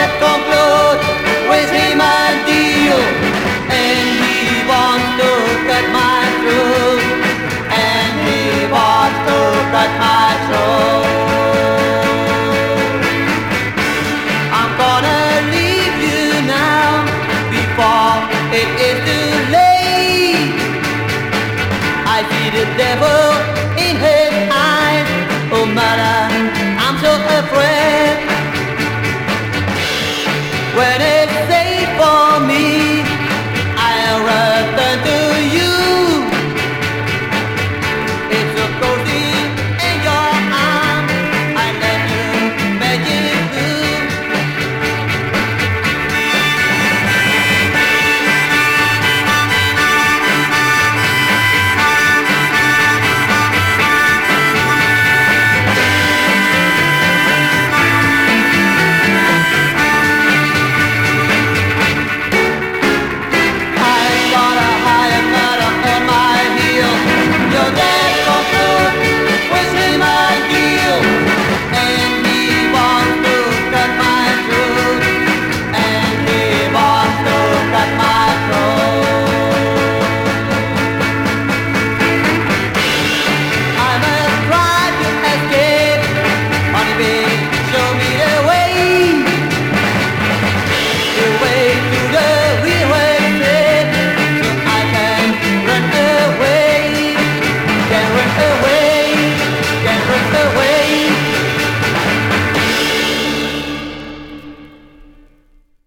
let's conclude with him a deal. And he wants to cut my throat. And he wants to cut my throat. I'm gonna leave you now before it is too late. I see the devil